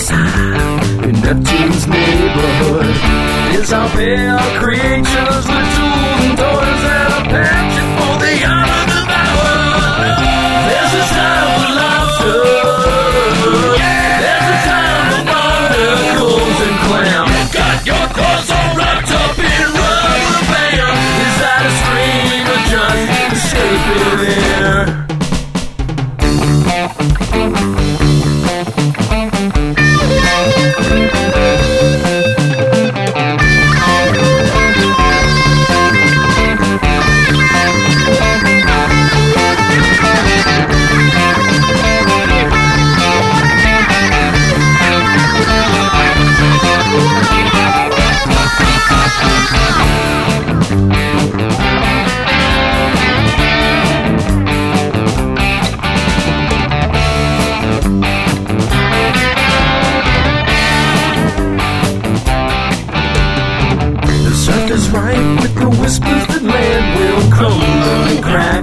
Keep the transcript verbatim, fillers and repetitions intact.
inside in Neptune's neighborhood is how pale creatures with tools and toys and a passion for the undevour. There's a time for lobster. There's a time for barnacles and clams. You got your claws all wrapped up in rubber band. Is that a scream or just escaping air? Right with the whispers that land will crumble and crash.